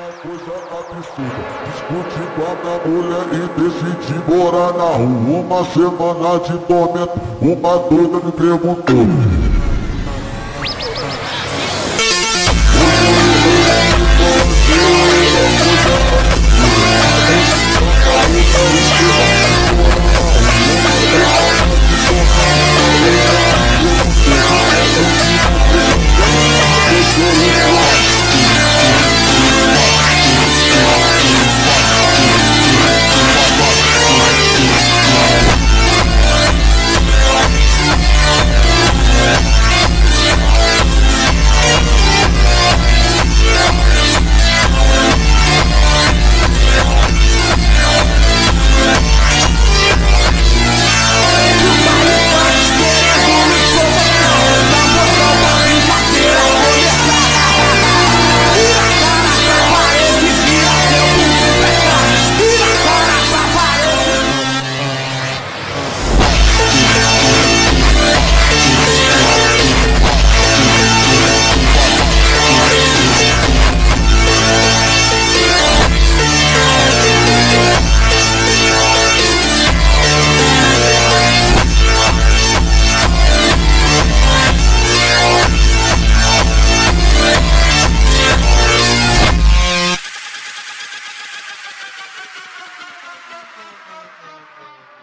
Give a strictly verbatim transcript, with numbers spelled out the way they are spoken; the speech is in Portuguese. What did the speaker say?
Coisa absurda, discuti com a minha mulher e decidi morar na rua. Uma semana de tormento, uma doida me perguntou: